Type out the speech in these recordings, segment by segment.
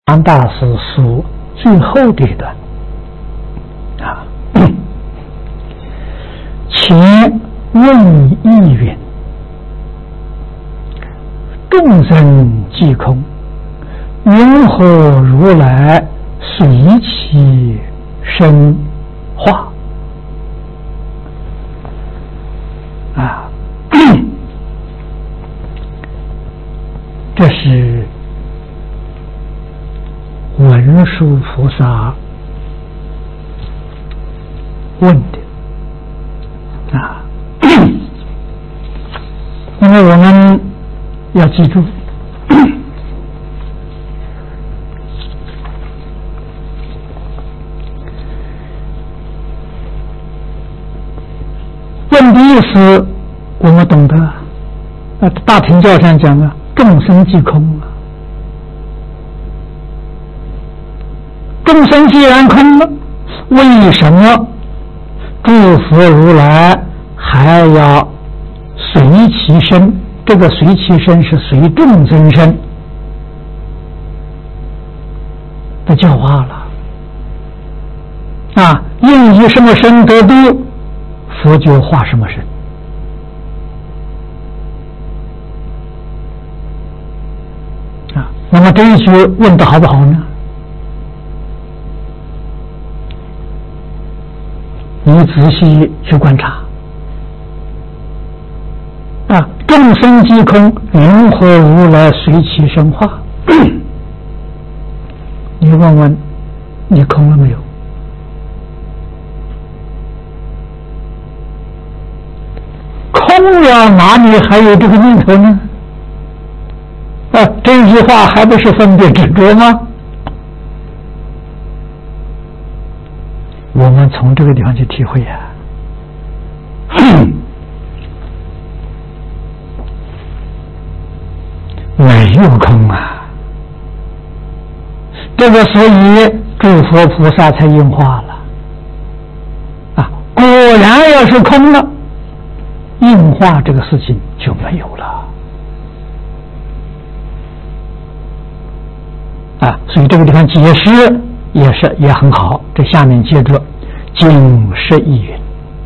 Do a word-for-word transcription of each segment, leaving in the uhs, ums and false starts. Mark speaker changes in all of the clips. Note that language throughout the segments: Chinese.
Speaker 1: 唐大师书最后这一段啊，且问意云：众生即空，云何如来随其生化？啊，这是文殊菩萨问的啊，因为我们要记住，问的意思我们懂得，呃，大乘教上讲的众生即空啊。众生既然空了，为什么诸佛如来还要随其身？这个随其身是随众生身的教化了啊！应以什么身得度，佛就化什么身啊！那么这一句问的好不好呢？你仔细去观察啊，众生即空，云何如来随其生化？你问问你空了没有？空了，哪里还有这个念头呢？啊，这句话还不是分别执着吗？我们从这个地方去体会呀、啊，没有空啊！这个所以诸佛菩萨才应化了啊！果然要是空了，应化这个事情就没有了啊！所以这个地方解释也是也很好。这下面接着经释义云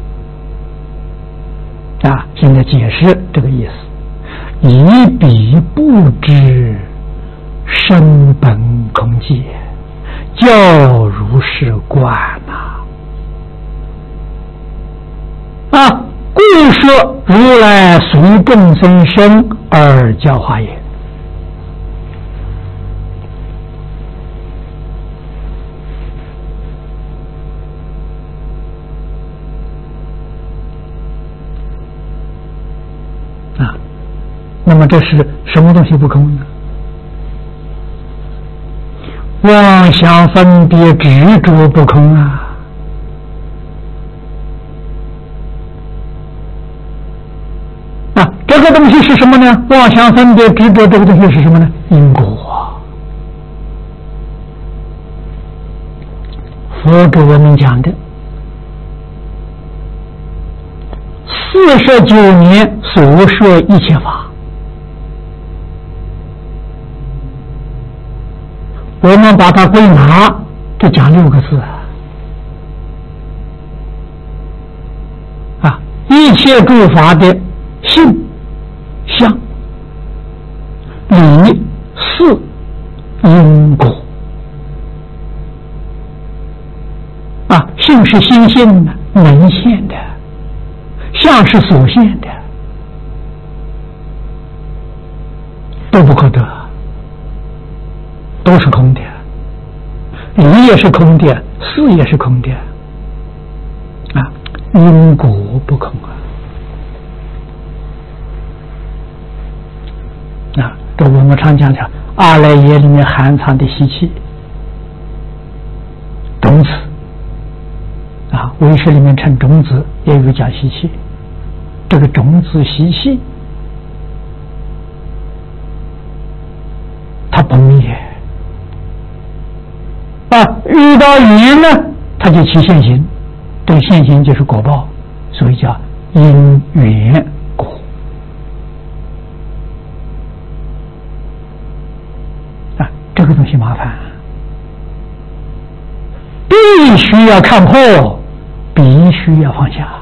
Speaker 1: 啊，现在解释这个意思：以彼不知身本空界，教如是观呐啊！故说如来随众生身而教化也。那么这是什么东西不空呢？妄想分别执着不空啊！啊，这个东西是什么呢？妄想分别执着这个东西是什么呢？因果啊！佛给我们讲的四十九年所说一切法，我们把它归纳，就讲六个字啊！一切诸法的性、相、理、事、因果啊！性是心性的、能现的；相是所现的，都不可得。都是空的，理也是空的，事也是空的啊！因果不空啊！啊，这我们常讲讲阿赖耶里面含藏的习气，种子啊，唯识里面称种子，也有讲习气。这个种子习气，它不灭。啊，遇到缘呢，它就起现行，这个现行就是果报，所以叫因缘果。啊，这个东西麻烦。 必须要看破，必须要放下，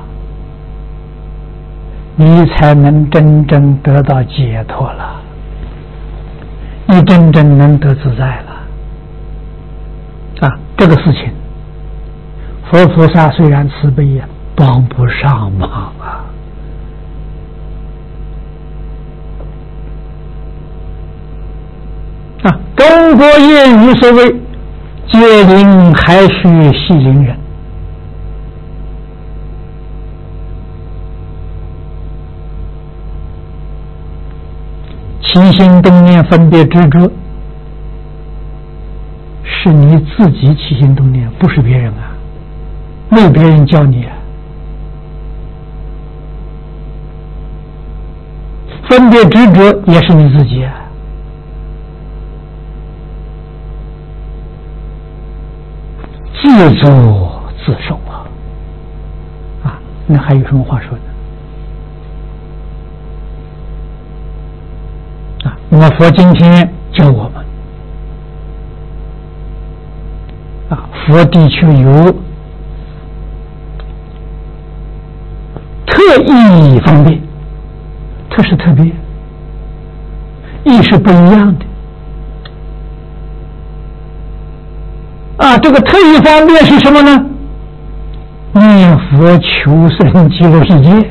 Speaker 1: 你才能真正得到解脱了，你真正能得自在了。啊，这个事情，佛菩萨虽然慈悲呀，帮不上忙啊。啊，中国谚语所谓“戒灵还须系铃人”，起心动念分别执着，是你自己起心动念，不是别人啊，没有别人教你啊。分别执着也是你自己啊。自作自受啊！啊，那还有什么话说呢？啊，那么佛今天教我们啊，佛的确有特异方便，特是特别，异是不一样的。啊，这个特异方面是什么呢？念佛求生极乐世界。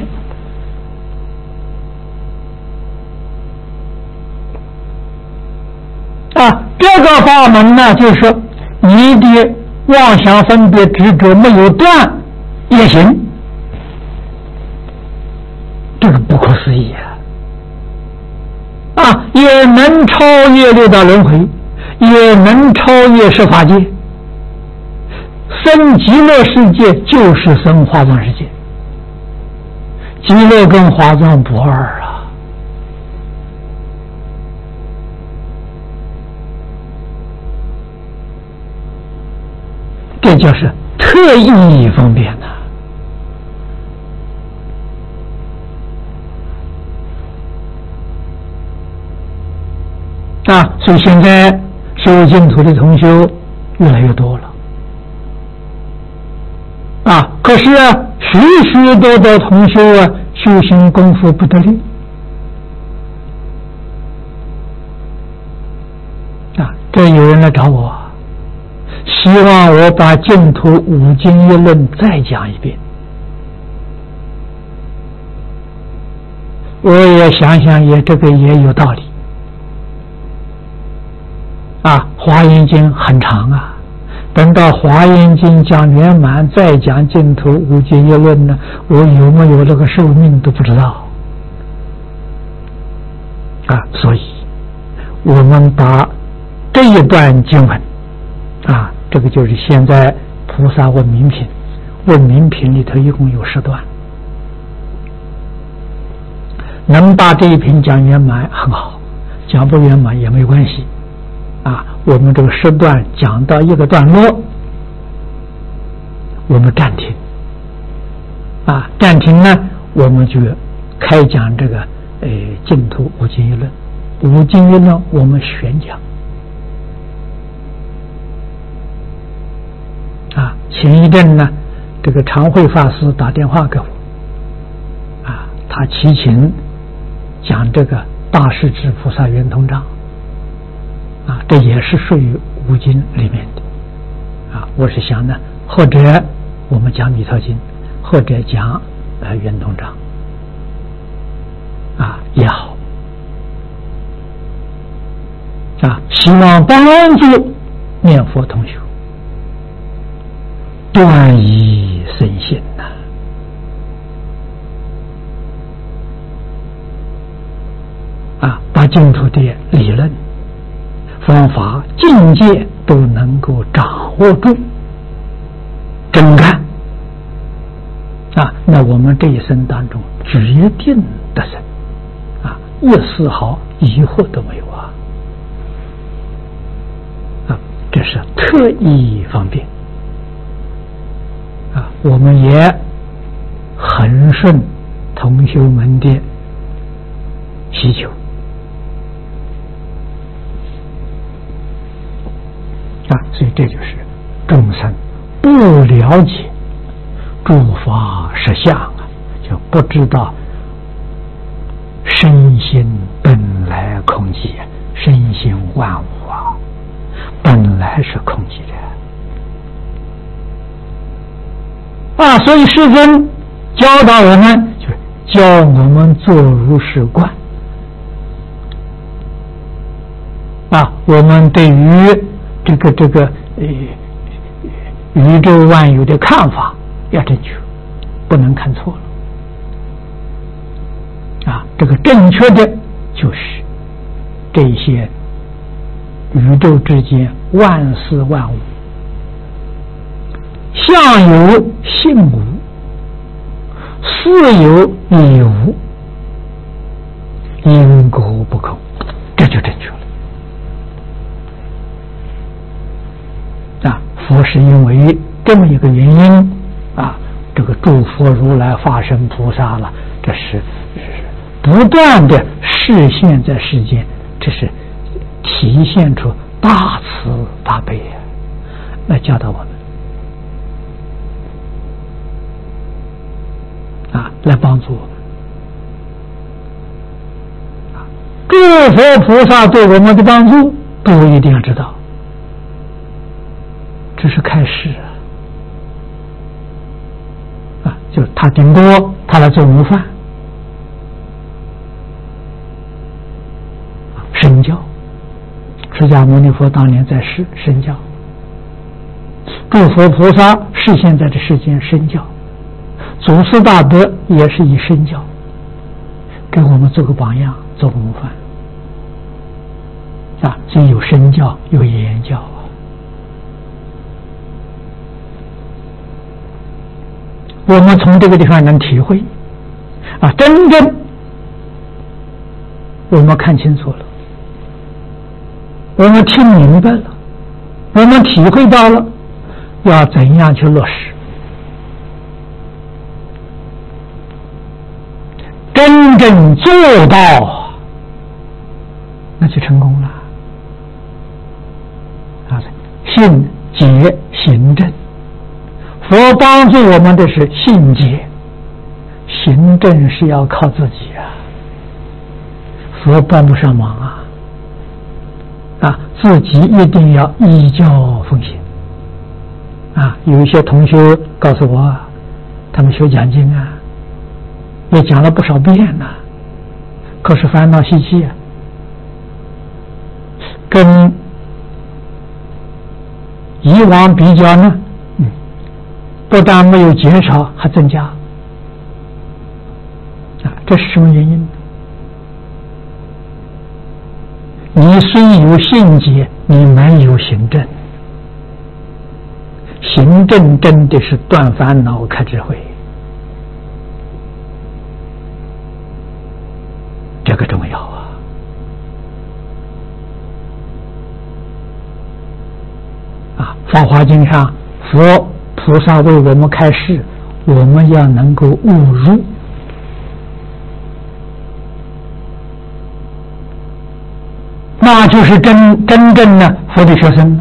Speaker 1: 啊，这个法门呢，就是说你的妄想分别执着没有断也行，这个不可思议啊！啊，也能超越六道轮回，也能超越十法界。生极乐世界就是生华藏世界，极乐跟华藏不二啊！这就是特异方便呐、啊！啊，所以现在修净土的同修越来越多了。啊，可是啊，许许多多同修啊，修行功夫不得力啊！这有人来找我，希望我把净土五经一论再讲一遍。我也想想，也这个也有道理啊。华严经很长啊。等到华严经讲圆满，再讲净土五经一论呢，我有没有这个寿命都不知道啊！所以，我们把这一段经文啊，这个就是现在菩萨问名品，问名品里头一共有十段，能把这一品讲圆满很好，讲不圆满也没关系。啊，我们这个十段讲到一个段落，我们暂停。啊，暂停呢，我们就开讲这个呃净土五经一论。五经一论我们选讲。啊，前一阵呢，这个常慧法师打电话给我，啊，他祈请讲这个大势至菩萨圆通章。啊，这也是属于五经里面的啊。我是想呢，或者我们讲弥陀经，或者讲呃圆通章啊也好啊，希望帮助念佛同学断疑生信呐、啊，啊，把净土的理论。方法境界都能够掌握住，真干啊！那我们这一生当中决定得生啊，一丝毫疑惑都没有啊！啊，这是特异方便啊！我们也很顺同修们的需求。啊，所以这就是众生不了解诸法实相啊，就不知道身心本来空寂，身心万物啊，本来是空寂的啊。所以世尊教导我们，就是教我们做如是观啊。我们对于这个这个呃宇宙万有的看法要正确，不能看错了啊。这个正确的就是这些宇宙之间万事万物相有性无，事有理无，因果不空，这就正确了啊。佛是因为这么一个原因啊，这个诸佛如来化身菩萨了，这是不断的示现在世间，这是体现出大慈大悲啊，来教导我们啊，来帮助我们。诸佛菩萨对我们的帮助不一定要知道，这是开示啊，啊，就是他顶多他来做午饭，身教。释迦牟尼佛当年在世身教，诸佛菩萨是现在的世间身教，祖师大德也是以身教给我们做个榜样，做个模范啊。所以有身教，有言教啊。我们从这个地方能体会啊，真正我们看清楚了，我们听明白了，我们体会到了要怎样去落实，真正做到，那就成功了啊！信解行正，佛帮助我们的是信解，行正是要靠自己啊，佛帮不上忙啊。啊，自己一定要依教奉行啊！有一些同学告诉我，他们学讲经啊，也讲了不少遍了，可是烦恼习气啊，跟以往比较呢，嗯，不但没有减少，还增加啊！这是什么原因呢？你虽有信解，你没有行正。行正真的是断烦恼、开智慧，这个重要啊！啊，《法华经》上，佛菩萨为我们开示，我们要能够悟入。那就是真真正的佛的学生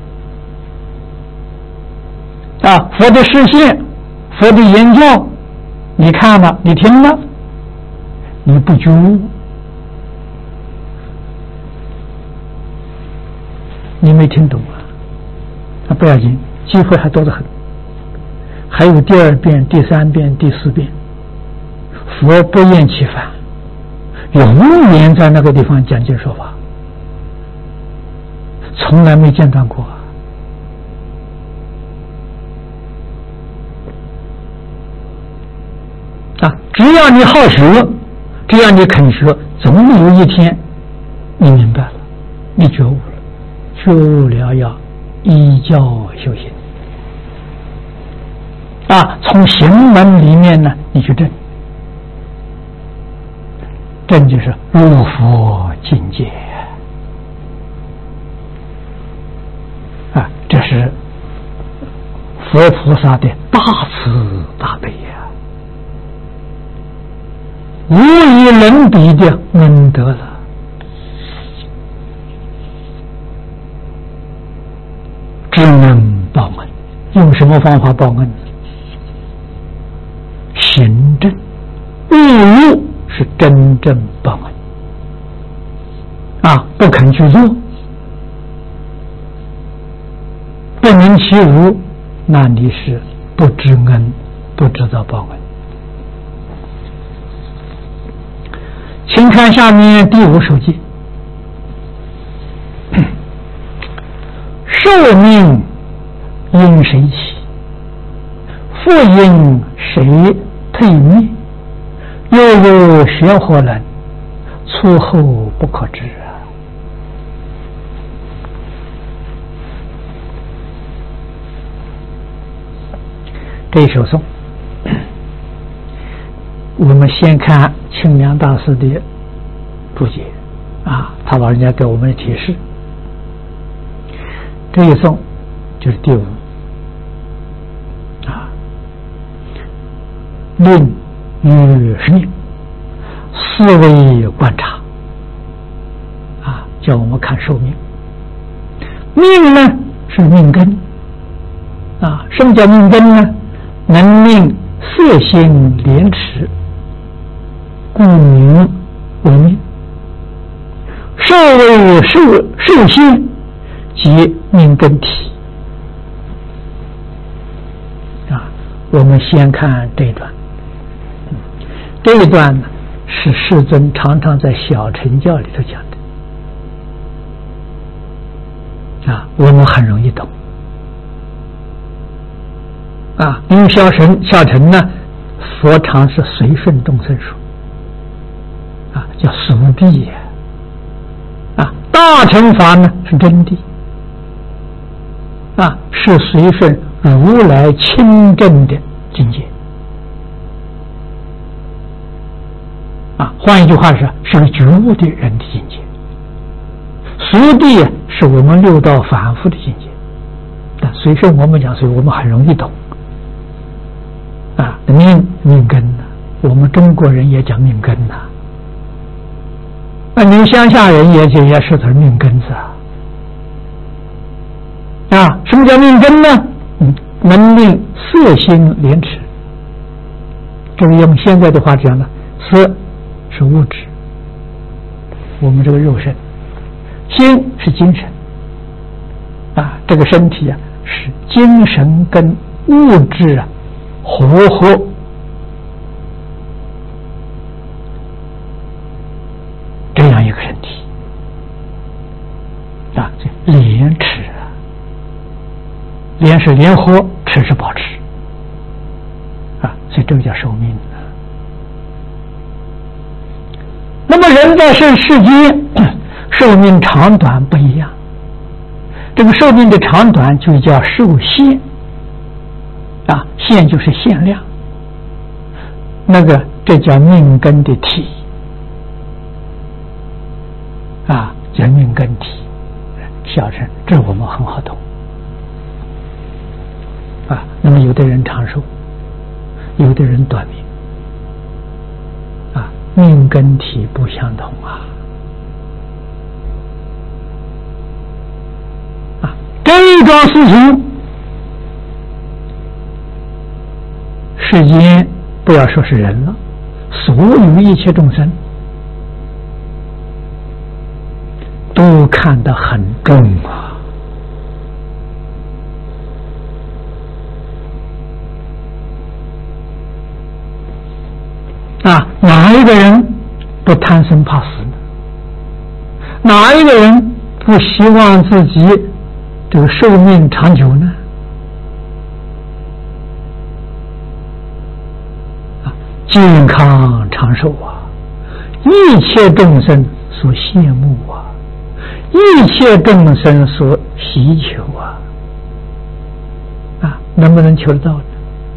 Speaker 1: 啊，佛的示现，佛的言教，你看了，你听了，你不觉悟，你没听懂啊，啊不要紧，机会还多得很，还有第二遍、第三遍、第四遍，佛不厌其烦，永远在那个地方讲经说法。从来没间断过啊！只要你好学，只要你肯学，总有一天你明白了，你觉悟了，觉悟了要依教修行啊！从行门里面呢，你去证，证就是入佛境界。啊，这是佛菩萨的大慈大悲呀、啊，无与伦比的恩德了。知能报恩， 用什么方法报恩？行正，误入是真正报恩啊！不肯去做，不能其如，那你是不知恩，不知道报恩。请看下面第五首偈：寿命因谁起？复因谁退灭？又有学何人？出后不可知啊！这一首颂，我们先看清凉大师的注解啊，他老人家给我们的提示。这一颂就是第五啊，命与生命思维观察啊，叫我们看寿命。命呢是命根啊，什么叫命根呢？能命色心廉耻，故名为命。寿为寿寿心，即命根体啊。我们先看这一段，这一段呢是世尊常常在小乘教里头讲的啊，我们很容易懂啊。因为小乘小乘呢，佛常是随顺众生说啊，叫俗谛啊。大乘法呢是真谛啊，是随顺如来清正的境界啊。换一句话是，是觉悟的人的境界。俗谛是我们六道反复的境界，但随顺我们讲，所以我们很容易懂啊。命命根呢，我们中国人也讲命根呐，那您乡下人也也也是他命根子啊。啊，什么叫命根呢？嗯，能令色心廉耻。这个用现在的话讲呢，色是物质，我们这个肉身；心是精神。啊，这个身体啊，是精神跟物质啊合合这样一个身体啊，这廉耻啊。廉是联合，耻是保持啊，所以这个叫寿命。那么人在世世间，寿命长短不一样，这个寿命的长短就叫寿限啊，限就是限量，那个这叫命根的体啊，叫命根体。小乘这我们很好懂啊。那么有的人长寿，有的人短命啊，命根体不相同啊。啊，这一桩事情，世间不要说是人了，所有一切众生都看得很重啊。啊，哪一个人不贪生怕死呢？哪一个人不希望自己这个寿命长久呢？啊，健康长寿啊，一切众生所羡慕啊，一切众生所希求啊，啊，能不能求得到呢？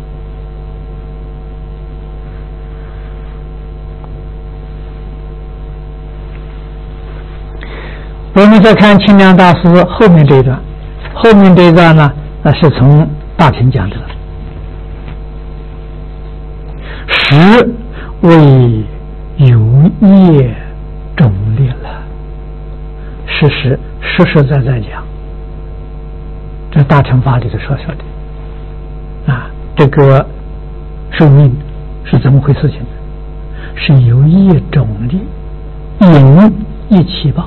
Speaker 1: 我们再看清凉大师后面这一段，后面这一段呢，那是从大乘讲的。时为有业种列了，实实实实在在讲，这大乘法里头所说的这个寿命是怎么回事情呢？是由一种力引一起报，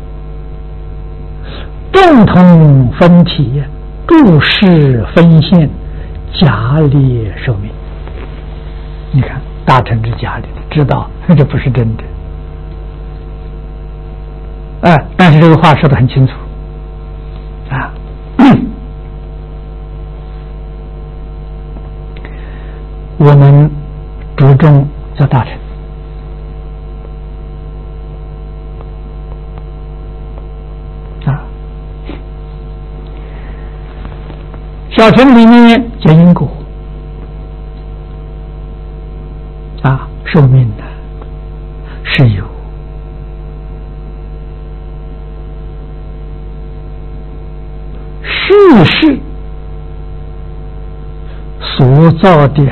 Speaker 1: 共同分体，注释分线，假立寿命。你看大乘之假立，知道这不是真的。哎，但是这个话说得很清楚啊。我们注重做大乘啊，小乘里面讲因果啊，寿命呢是有世事所造的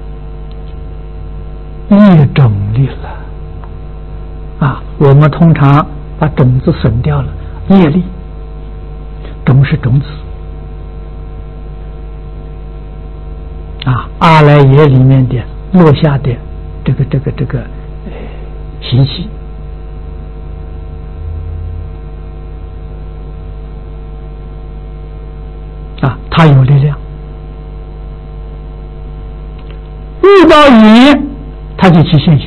Speaker 1: 业种力了啊！我们通常把种子损掉了，业力，种是种子啊，阿赖耶里面的落下的这个这个这个呃习气啊，它有力量，遇到缘它就起现行，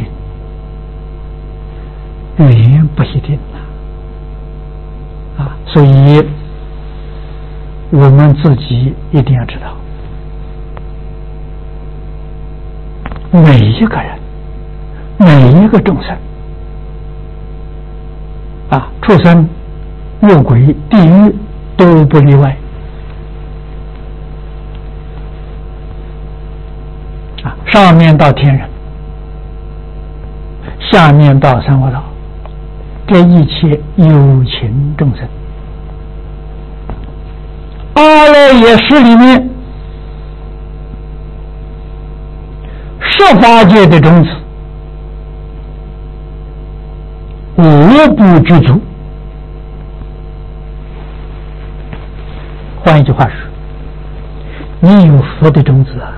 Speaker 1: 缘不一定啊，所以我们自己一定要知道，每一个人，每一个众生啊，畜生、恶鬼、地狱都不例外啊，上面到天人，下面到三恶道，这一切有情众生，阿赖耶识里面十法界的种子无不具足。换一句话说，你有佛的种子啊，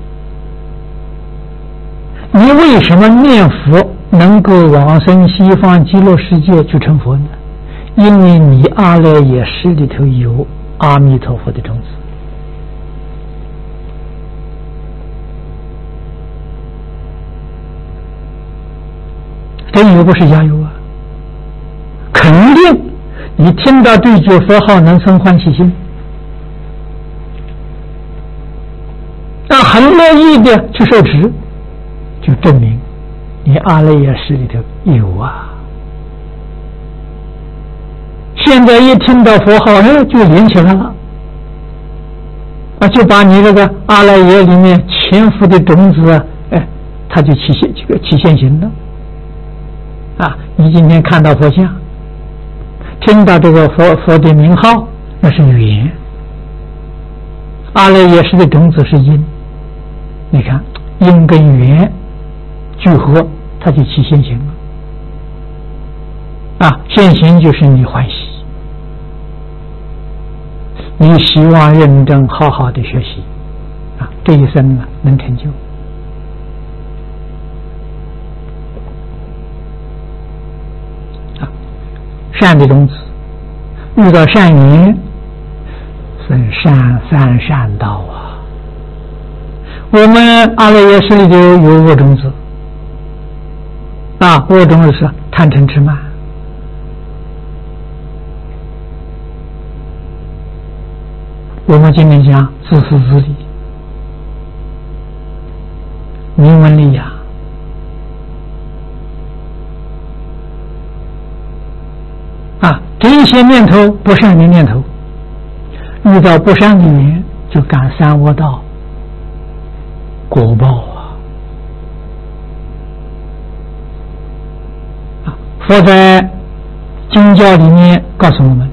Speaker 1: 你为什么念佛能够往生西方极乐世界去成佛呢？因为你阿赖耶识里头有阿弥陀佛的种子。这有不是加油啊？肯定你听到这句佛号能生欢喜心，那很乐意的去受持，就证明你阿赖耶识里头有啊。现在一听到佛号，哎，就连起来了，啊，就把你这个阿赖耶里面潜伏的种子啊，哎，它就起现这个起现行了。啊，你今天看到佛像，听到这个佛佛的名号，那是缘。阿赖耶识的种子是因，你看因跟缘聚合，它就起现行了。啊，现行就是你欢喜，你希望认真好好的学习，啊，这一生呢能成就。善的种子遇到善缘，生善三善道啊。我们阿赖耶识里头有恶种子啊，恶种子是贪嗔痴慢，我们今天讲自私自利、名闻利养，啊，这一些念头不善的念头，遇到不善的缘，就感三恶道果报啊！啊，佛在经教里面告诉我们，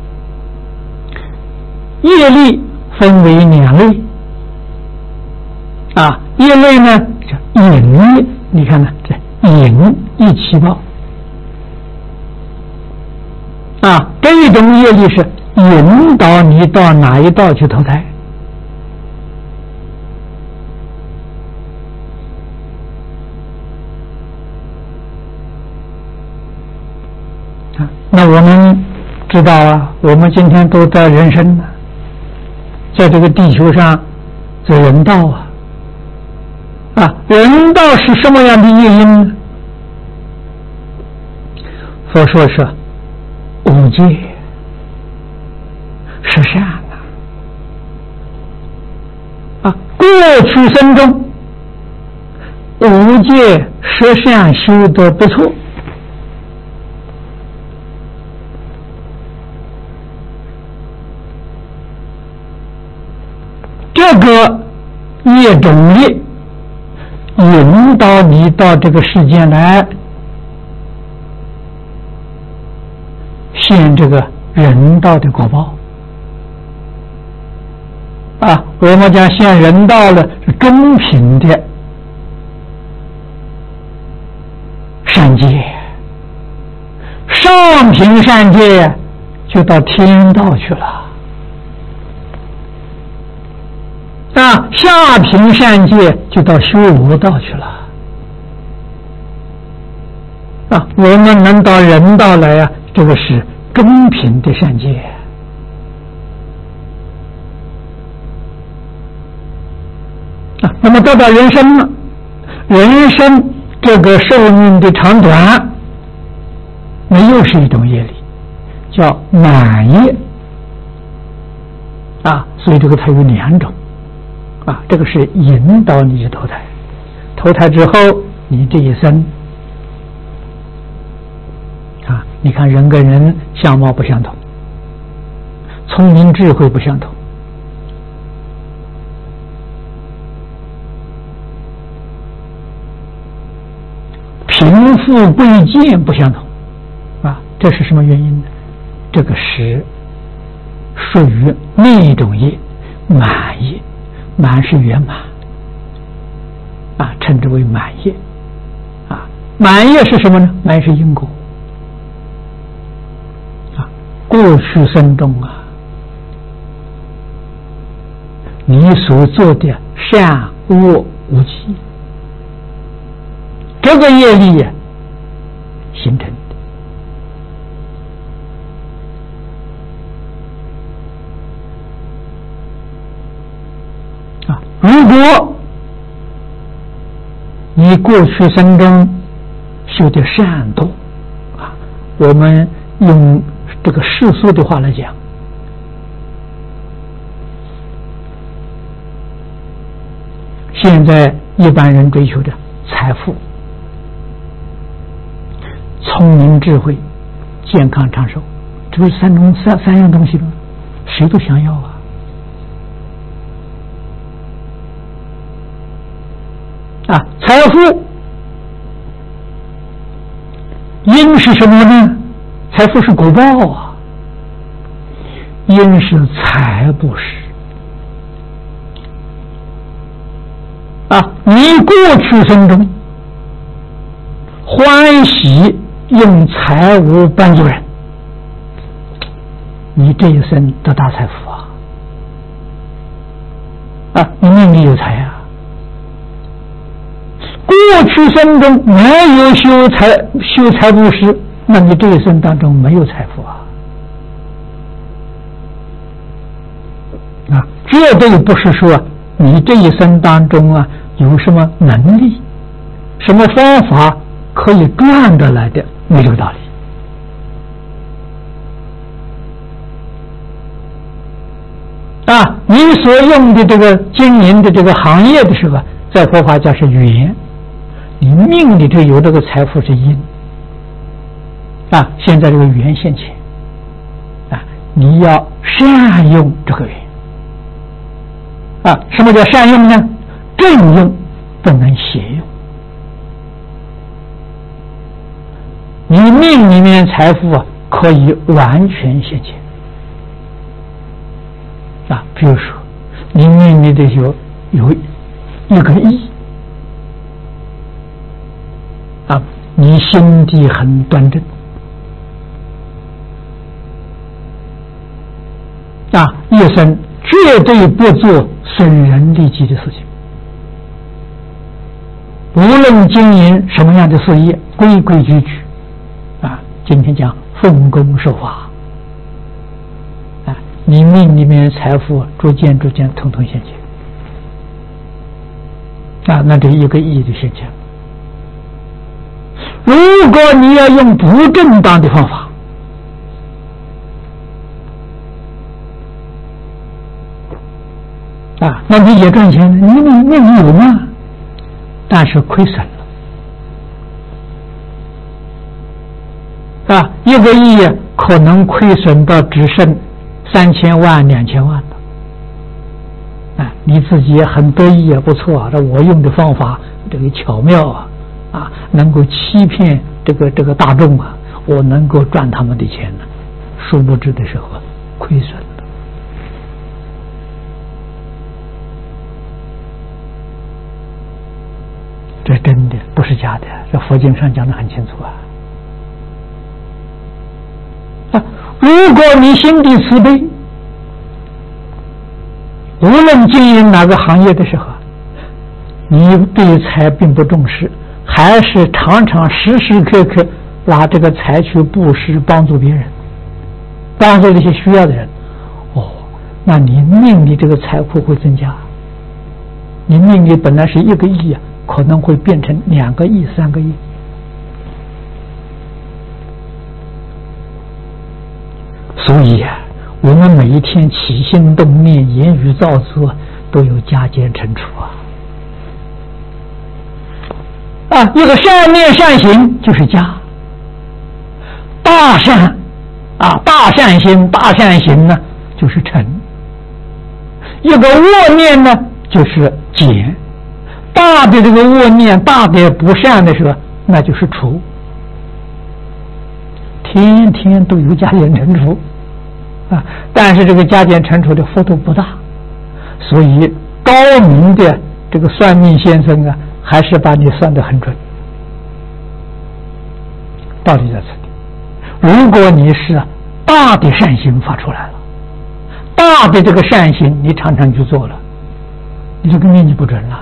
Speaker 1: 业力分为两类啊，一类呢叫引业，你看呢，这引一起报。啊，这种业力是引导你到哪一道去投胎知道啊，我们今天都在人生呢，在这个地球上做人道啊，啊，人道是什么样的原因呢？佛说是五戒是善呐，啊，过去生中五戒十善修得不错，这个业种业引导你到这个世间来现这个人道的果报啊，我们讲现人道了是中品的善戒，上品善戒就到天道去了啊，下品善戒就到修罗道去了啊，我们能到人道来啊，这个是中品的善戒啊。那么到到人生呢，人生这个寿命的长短，那又是一种业力，叫满业啊。所以这个它有两种啊，这个是引导你去投胎，投胎之后你这一生啊，你看人跟人相貌不相同，聪明智慧不相同，贫富贵贱不相同啊，这是什么原因呢？这个是属于那种业，满业，满是圆满啊，称之为满业啊。满业是什么呢？满是因果啊，过去生中啊，你所做的善恶无忌，这个业力呀形成的啊。如果你过去生中修的善多啊，我们用这个世俗的话来讲，现在一般人追求的财富、聪明智慧、健康长寿，这不是三种三三样东西吗？谁都想要啊！啊，财富因是什么呢？财富是果报啊，因是财布施啊。你过去生中欢喜用财物帮助人，你这一生得大财富啊！啊，你命里有财啊。过去生中没有修财修财布施，那你这一生当中没有财富啊！啊，这都不是说你这一生当中啊有什么能力、什么方法可以赚得来的，没这个道理。啊，你所用的这个经营的这个行业的时候，在佛法讲是缘，你命里头有这个财富是因啊。现在这个缘现前啊，你要善用这个缘啊。什么叫善用呢？正用不能邪用。你命里面财富啊，可以完全现前啊。比如说，你命里头有有一个亿啊，你心地很端正啊，一生绝对不做损人利己的事情，无论经营什么样的事业，规规矩矩啊。今天讲奉公守法你命里面财富逐渐逐渐统统现前啊，那这一个亿就现前了。如果你要用不正当的方法啊，那你也赚钱了，你那那你有吗？但是亏损了啊，一个亿可能亏损到只剩三千万、两千万的啊，你自己也很得意也不错啊，这我用的方法这个巧妙啊啊，能够欺骗这个这个大众啊，我能够赚他们的钱呢，殊不知的时候亏损了。这真的不是假的，这佛经上讲得很清楚啊。啊，如果你心地慈悲，无论经营哪个行业的时候，你对财并不重视，还是常常时时刻刻拿这个财去布施，帮助别人，帮助这些需要的人，哦，那你命里这个财库会增加，你命里本来是一个亿啊，可能会变成两个亿、三个亿。所以啊，我们每一天起心动念、言语造作，都有加减乘除啊。啊，一个善念善行就是加，大善啊，大善心、大善行呢就是乘，一个恶念呢就是减。大的这个恶念，大的不善的时候，那就是除，天天都有加减乘除啊。但是这个加减乘除的幅度不大，所以高明的这个算命先生啊，还是把你算得很准。道理在这里，如果你是大的善心发出来了，大的这个善心你常常去做了，你这个命就不准了。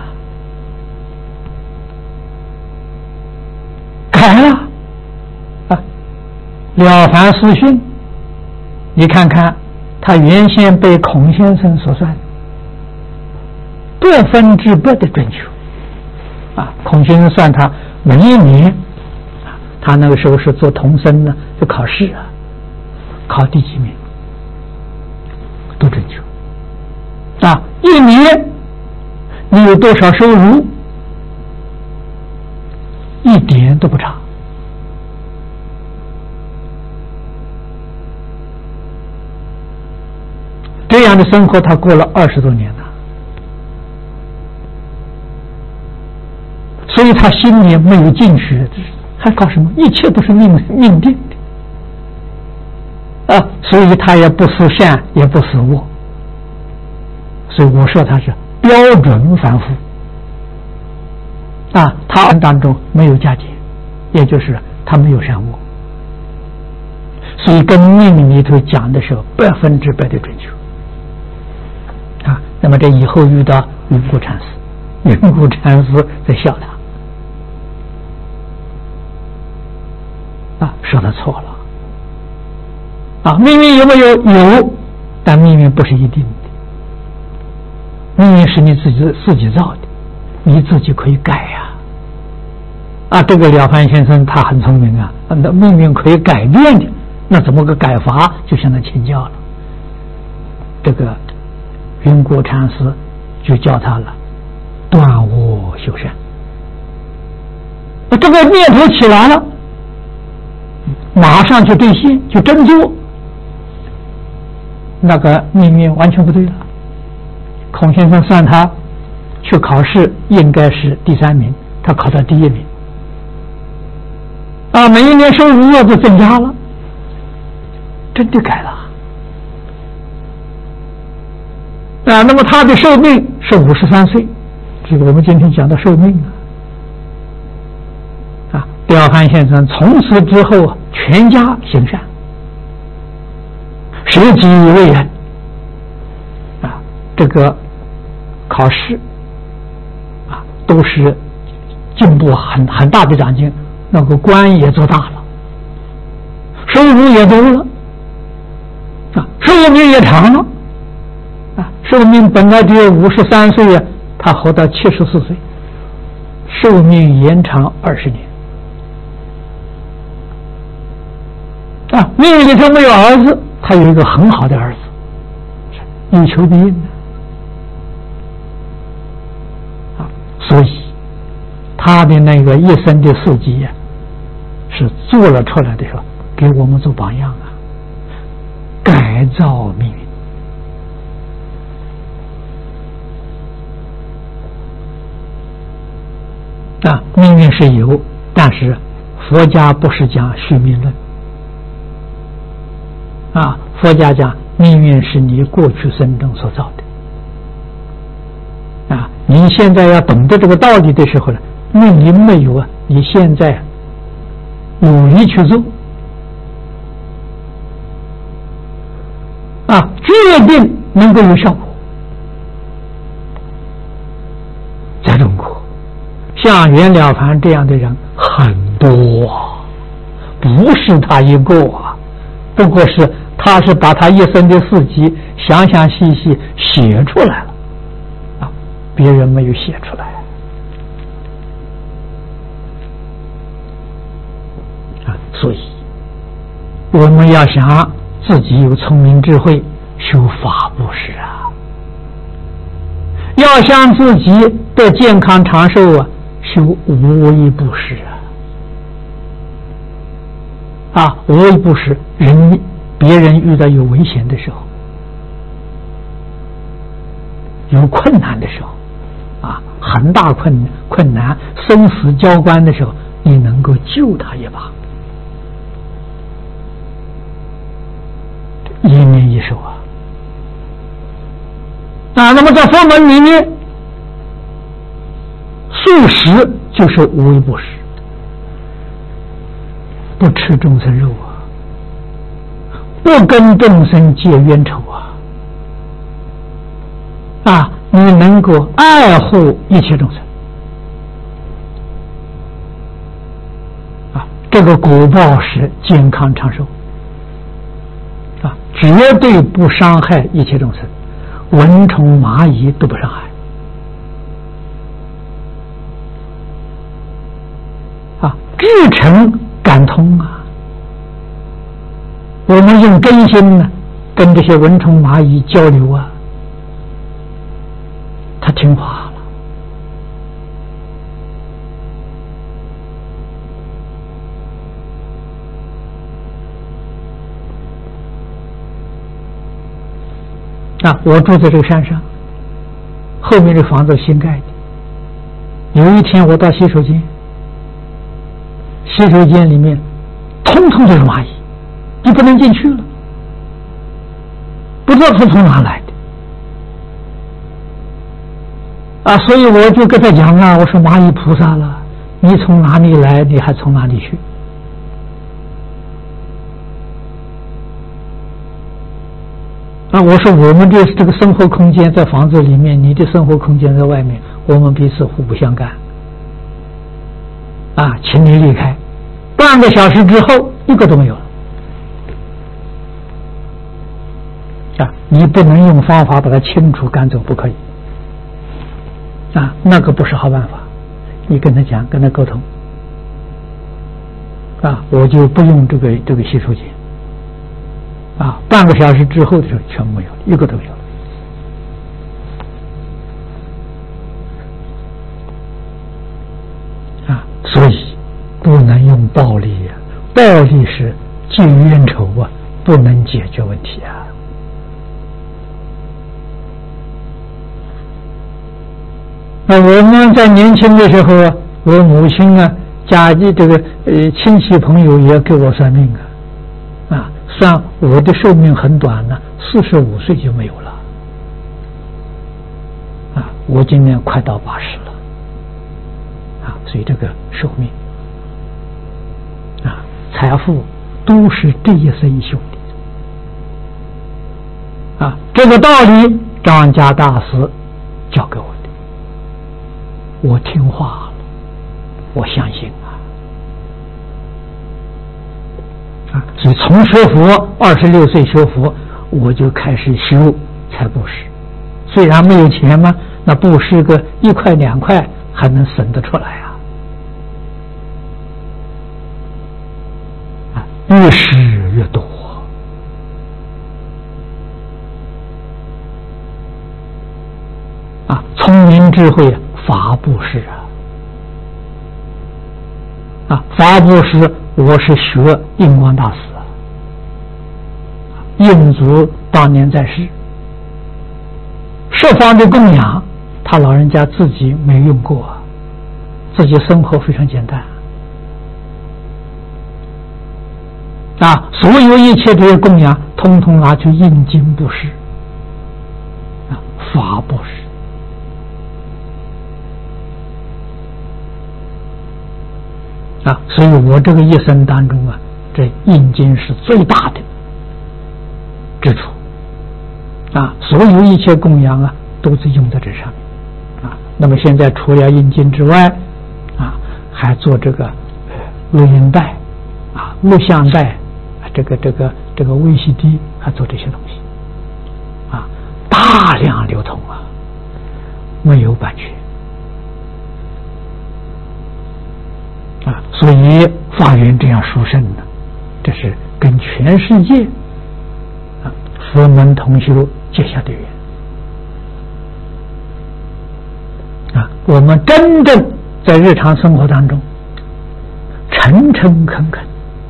Speaker 1: 改了啊！了凡四训，你看看，他原先被孔先生所算，百分之百的准确啊！孔先生算他每一年啊，他那个时候是做童生呢，就考试啊，考第几名，都准确啊！一年你有多少收入？一点都不差，这样的生活他过了二十多年了，所以他心里没有进取，还搞什么？一切都是命命定的啊！所以他也不思善，也不思恶，所以我说他是标准凡夫。啊，他当中没有加减，也就是他没有善恶，所以跟命里头讲的时候百分之百的准确啊。那么这以后遇到云谷禅师，云谷禅师在笑他啊，说他错了啊。命运有没有？有，但命运不是一定的，命运是你自己自己造的，你自己可以改呀、啊。啊，这个了凡先生他很聪明啊，那命运可以改变的，那怎么个改法？就向他请教了。这个云谷禅师就教他了，断恶修善。这个念头起来了，马上就兑现，就真做，那个命运完全不对了。孔先生算他去考试应该是第三名，他考到第一名啊，每一年收入都增加了，真的改了啊。那么他的寿命是五十三岁，这个我们今天讲的寿命啊，啊，了凡先生从此之后全家行善，舍己为人啊，这个考试啊都是进步很很大的长进，那个官也做大了，收入也多了啊，收寿命也长了啊！寿命本来只有五十三岁啊，他活到七十四岁，寿命延长二十年啊！命运里头没有儿子，他有一个很好的儿子，有求必应的啊！所以他的那个一生的事迹呀、啊，是做了出来的时候，给我们做榜样啊，改造命运。啊，命运是有，但是佛家不是讲续命论啊，佛家讲命运是你过去生中所造的啊。你现在要懂得这个道理的时候呢，命运没有啊，你现在努力去做啊，决定能够有效果。在中国像袁了凡这样的人很多啊，不是他一个啊，不过是他是把他一生的事迹详详细细写出来了啊，别人没有写出来啊，所以我们要想自己有聪明智慧，修法布施啊，要想自己的健康长寿啊，修无为布施啊！啊，无为布施，人别人遇到有危险的时候，有困难的时候，啊，很大困困难，生死交关的时候，你能够救他一把，一念一手啊！啊，那么在佛门里面，素食就是无为布施，不吃众生肉啊，不跟众生结冤仇啊，啊，你能够爱护一切众生啊，这个果报是健康长寿啊，绝对不伤害一切众生，蚊虫蚂蚁都不伤害。啊，至诚感通啊！我们用真心呢，跟这些蚊虫蚂蚁交流啊，他听话了。啊，我住在这个山上，后面的房子新盖的。有一天我到洗手间，洗手间里面通通都是蚂蚁，你不能进去了，不知道是从哪来的啊！所以我就跟他讲啊，我说蚂蚁菩萨了，你从哪里来，你还从哪里去啊！我说我们的这个生活空间在房子里面，你的生活空间在外面，我们彼此互不相干啊，请你离开。半个小时之后，一个都没有了啊！你不能用方法把它清除赶走，不可以啊，那个不是好办法。你跟他讲，跟他沟通啊，我就不用这个这个洗手间啊，半个小时之后的时候全部没有了，一个都没有了啊！所以不能用暴力啊，暴力是结冤仇啊，不能解决问题啊。那我们在年轻的时候啊，我母亲啊，家里这个呃亲戚朋友也给我算命啊，啊，算我的寿命很短呢，四十五岁就没有了，啊，我今年快到八十了，啊，所以这个寿命。啊，财富都是这一生修的啊！这个道理张家大师教给我的，我听话了，我相信啊！啊，所以从学佛，二十六岁学佛， 我就开始修财布施。虽然没有钱嘛，那布施个一块两块还能省得出来啊！啊，越施越多啊！聪明智慧法布施啊！啊，法布施我是学印光大师啊，印祖当年在世。十方的供养，他老人家自己没用过，自己生活非常简单啊，所有一切这些供养，通通拿去印经布施啊，法布施啊，所以我这个一生当中啊，这印经是最大的支出。啊，所有一切供养啊，都是用在这上面啊。那么现在除了印经之外，啊，还做这个录音带啊、录像带，啊、这个这个这个 V C D， 还做这些东西啊，大量流通啊，没有版权啊，所以法缘这样殊胜呢，这是跟全世界啊佛门同修结下的缘啊，我们真正在日常生活当中诚诚恳恳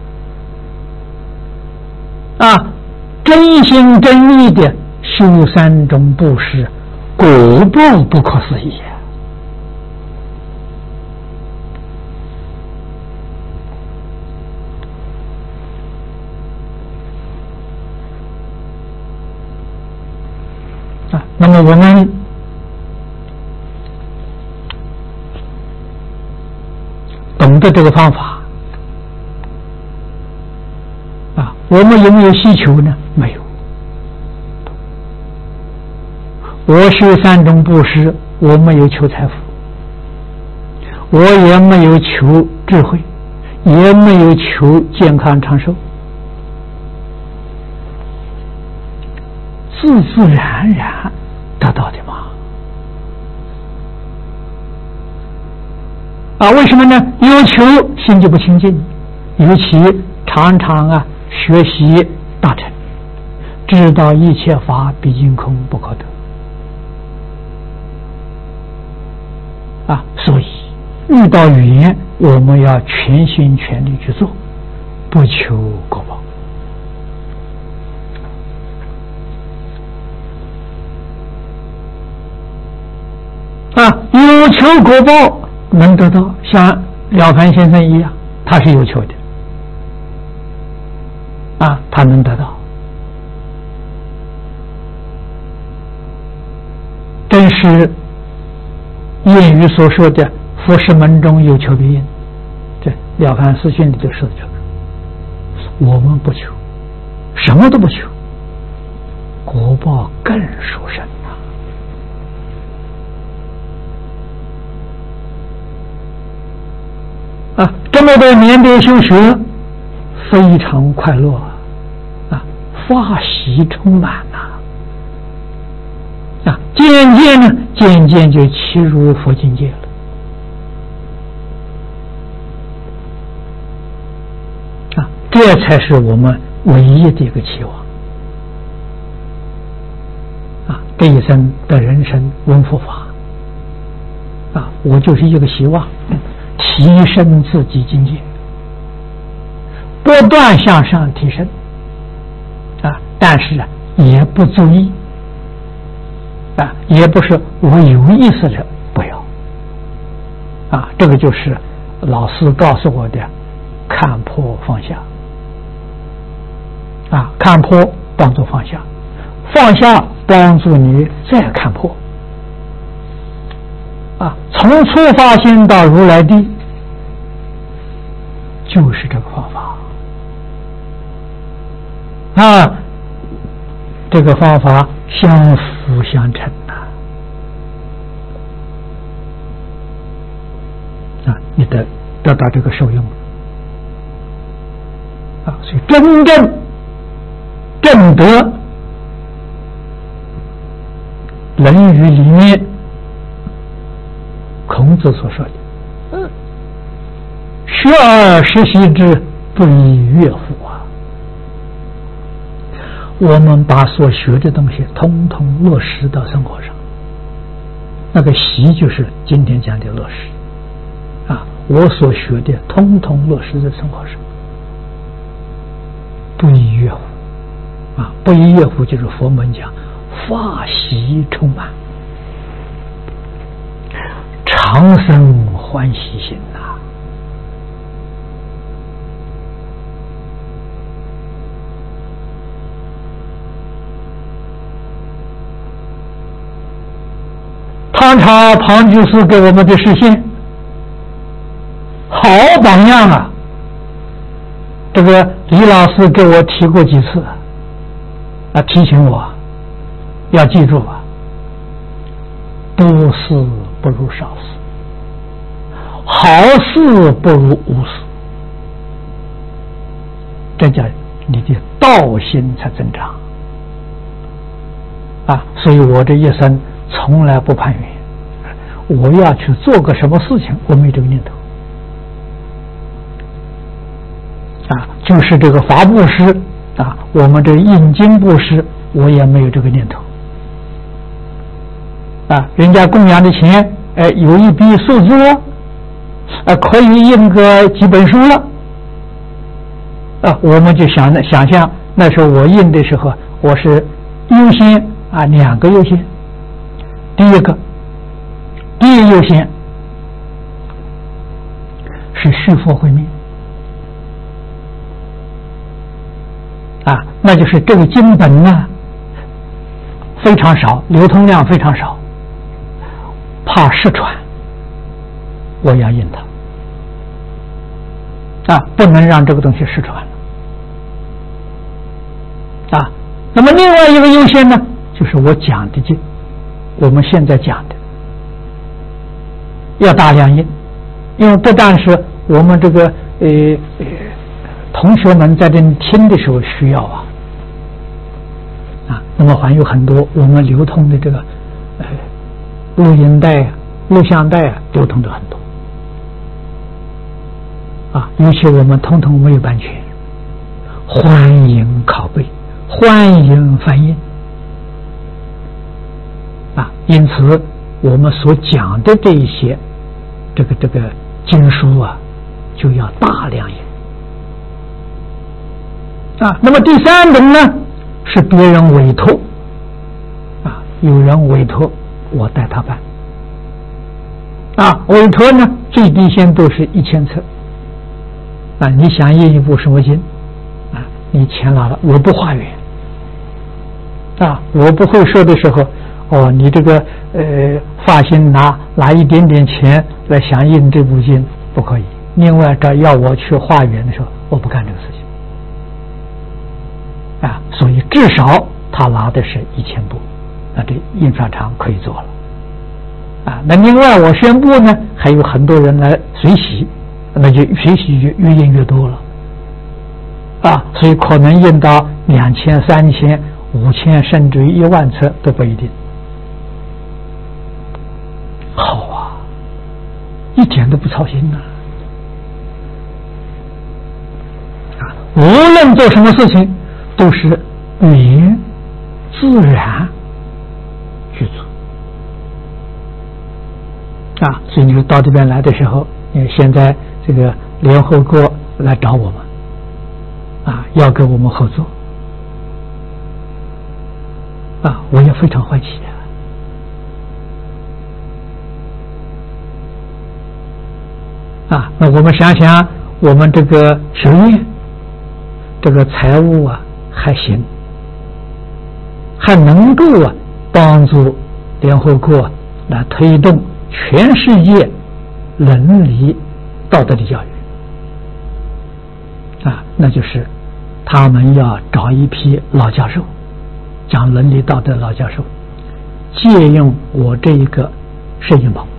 Speaker 1: 啊，真心真意的修三种布施，果报不可思议啊！那么我们懂得这个方法啊，我们有没有需求呢？没有。我修三种布施，我没有求财富，我也没有求智慧，也没有求健康长寿，自自然然得到的嘛。啊，为什么呢？有求心就不清净，尤其常常啊学习大乘，知道一切法毕竟空不可得啊，所以遇到缘我们要全心全力去做，不求果报啊，有求果报能得到，像了凡先生一样，他是有求的啊，他能得到，正是谚语所说的佛事门中有求必应，这了凡四训里就说的这个。我们不求，什么都不求，果报更殊胜啊！这么多年的修学，非常快乐啊，法喜充满呐啊！渐渐呢，渐渐就契入佛境界了啊！这才是我们唯一的一个期望啊！这一生的人生闻佛法啊，我就是一个希望。提升自己境界，不断向上提升啊！但是啊，也不注意啊，也不是我有意识的不要啊。这个就是老师告诉我的：看破放下啊，看破帮助放下，放下帮助你再看破啊。从初发心到如来地。就是这个方法啊，这个方法相辅相成呐啊，你得得到这个受用啊，所以真正正得论语》里面孔子所说的“学而时习之，不亦说乎”啊！我们把所学的东西统统落实到生活上，那个习就是今天讲的落实啊！我所学的统统落实在生活上，不亦说乎啊！不亦说乎就是佛门讲法喜充满，常生欢喜心呐、啊！唐朝庞居士给我们的示现，好榜样啊！这个李老师给我提过几次啊，提醒我要记住啊，多事不如少事，好事不如无事，这叫你的道心才增长啊！所以我这一生从来不攀缘，我要去做个什么事情，我没这个念头啊，就是这个法布施啊，我们这印经布施，我也没有这个念头啊。人家供养的钱，哎，有一笔数字了，啊，可以印个几本书了，啊，我们就想想象那时候我印的时候，我是优先啊，两个优先。第一个，第一优先是续佛慧命啊，那就是这个经本呢非常少，流通量非常少，怕失传，我要印它啊，不能让这个东西失传啊。那么另外一个优先呢，就是我讲的经。我们现在讲的要大量印，因为不但是我们这个呃呃同学们在这里听的时候需要啊啊，那么还有很多我们流通的这个呃录音带、录像带啊，流通的很多啊，尤其我们通通没有版权，欢迎拷贝，欢迎翻印。啊，因此我们所讲的这一些这个这个经书啊，就要大量印啊。那么第三种呢，是别人委托啊，有人委托我带他办啊，委托呢最低限都是一千册啊。你想印一部什么经啊？你钱拿了，我不化缘啊，我不会说的时候。哦，你这个呃发心拿拿一点点钱来想印这部经不可以。另外，这要我去化缘的时候，我不干这个事情啊。所以至少他拿的是一千部，那这印刷厂可以做了啊。那另外我宣布呢，还有很多人来随喜，那就随喜就越印越多了啊。所以可能印到两千、三千、五千，甚至于一万册都不一定。好啊，一点都不操心呐！啊，无论做什么事情，都是缘自然去做啊。所以你到这边来的时候，你现在这个联合国来找我们啊，要跟我们合作啊，我也非常欢喜啊。啊，那我们想想，我们这个学院，这个财务啊还行，还能够啊帮助联合国来推动全世界伦理道德的教育啊，那就是他们要找一批老教授，讲伦理道德老教授，借用我这一个摄影棚。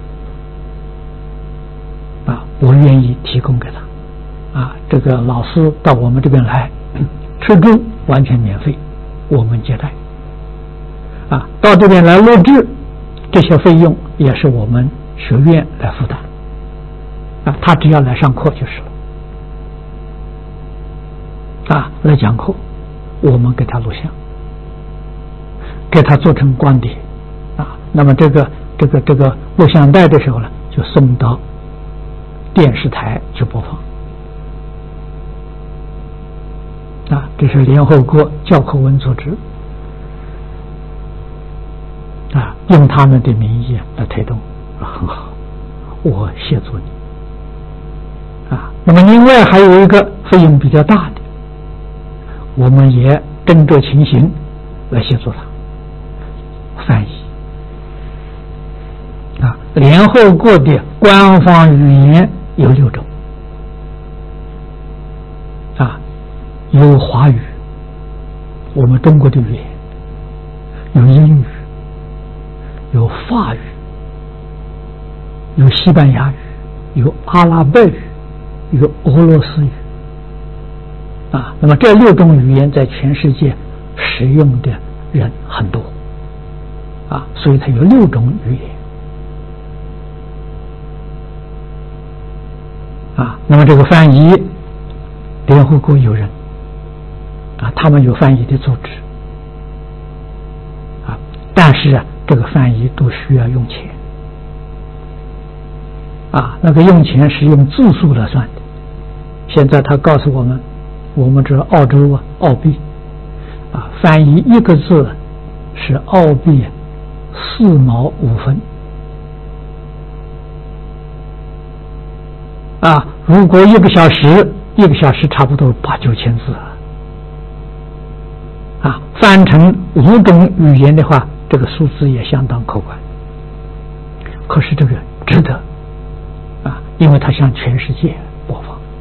Speaker 1: 啊，我愿意提供给他，啊，这个老师到我们这边来，吃住完全免费，我们接待。 啊，到这边来录制，这些费用也是我们学院来负担啊，他只要来上课就是了啊，来讲课，我们给他录像，给他做成光碟啊，那么这个这个这个录像带的时候呢，就送到电视台去播放啊，这是联合国教科文组织啊，用他们的名义来推动，很好，我协助你啊。那么另外还有一个费用比较大的，我们也跟着情形来协助他翻译啊。联合国的官方语言有六种啊，有华语，我们中国的语言，有英语，有法语，有西班牙语，有阿拉伯语，有俄罗斯语啊。那么这六种语言在全世界使用的人很多啊，所以它有六种语言啊。那么这个翻译，联合国有人啊，他们有翻译的组织啊，但是啊，这个翻译都需要用钱啊，那个用钱是用字数来算的。现在他告诉我们，我们这澳洲啊，澳币啊，翻译一个字是澳币四毛五分啊，如果一个小时，一个小时差不多八九千字啊，翻成五种语言的话，这个数字也相当可观。可是这个值得啊，因为它向全世界播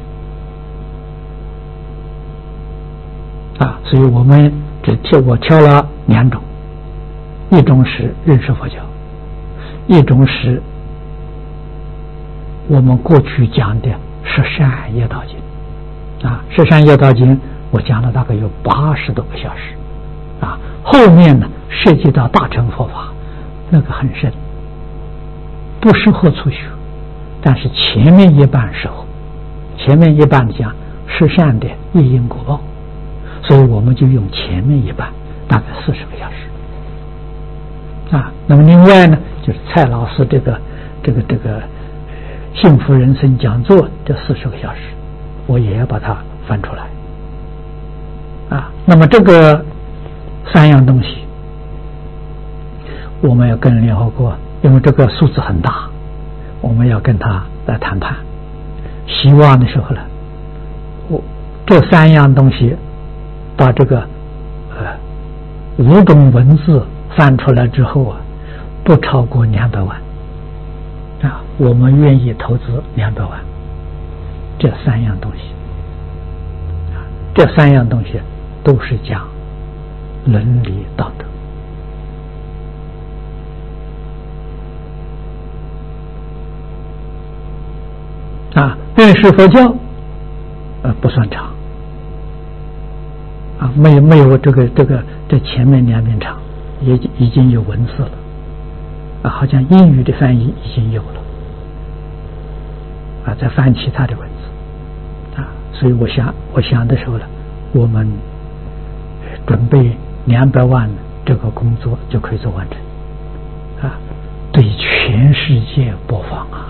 Speaker 1: 放啊，所以我们只挑我挑了两种，一种是认识佛教，一种是我们过去讲的十善业道经啊，十善业道经我讲了大概有八十多个小时啊，后面呢涉及到大乘佛法，那个很深，不适合初学，但是前面一半适合，前面一半讲十善的业因果报，所以我们就用前面一半，大概四十个小时啊。那么另外呢，就是蔡老师这个这个这个幸福人生讲座这四十个小时，我也要把它翻出来啊。那么这个三样东西，我们要跟联合国，因为这个数字很大，我们要跟他来谈判。希望的时候呢，我这三样东西把这个呃五种文字翻出来之后啊，不超过两百万啊，我们愿意投资两百万。这三样东西啊，这三样东西都是讲伦理道德啊。认识佛教呃不算长啊，没有没有这个这个这前面两边长，也已经有文字了啊，好像英语的翻译已经有了啊，再翻其他的文字啊，所以我想我想的时候呢，我们准备两百万这个工作就可以做完成啊，对全世界播放啊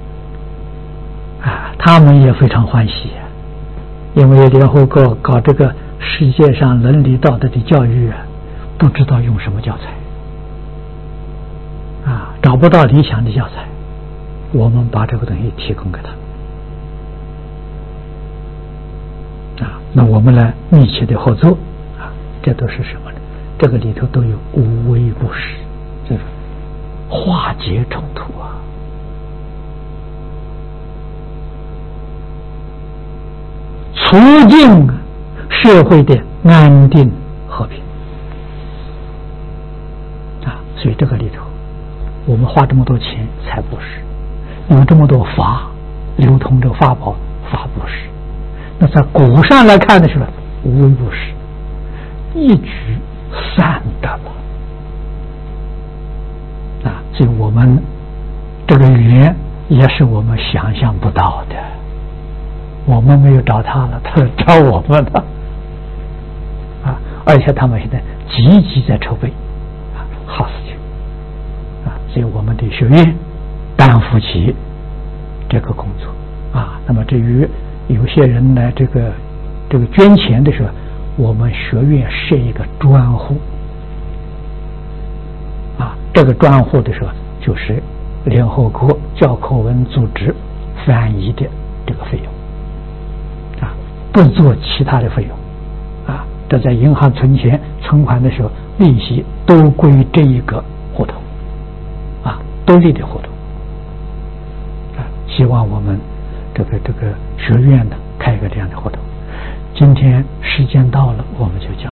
Speaker 1: 啊，他们也非常欢喜啊，因为联合国搞这个世界上伦理道德的教育啊，不知道用什么教材啊，找不到理想的教材，我们把这个东西提供给他啊，那我们来密切的合作啊，这都是什么呢？这个里头都有无微不至，这是化解冲突啊，促进社会的安定和平啊，所以这个里头我们花这么多钱才布施，有这么多法流通这个法宝法布施，那在果上来看的时候无微不至，一举三得嘛所以我们这个缘也是我们想象不到的。我们没有找他了，他找我们了啊！而且他们现在积极在筹备啊，好事情啊！所以我们的学院担负起这个工作啊。那么至于有些人呢，这个这个捐钱的时候，我们学院设一个专户啊，这个专户的时候就是联合国教科文组织翻译的这个费用。不做其他的费用啊，这在银行存钱存款的时候，利息都归这一个户头啊，都立的户头啊。希望我们这个这个学院呢开一个这样的户头。今天时间到了，我们就讲。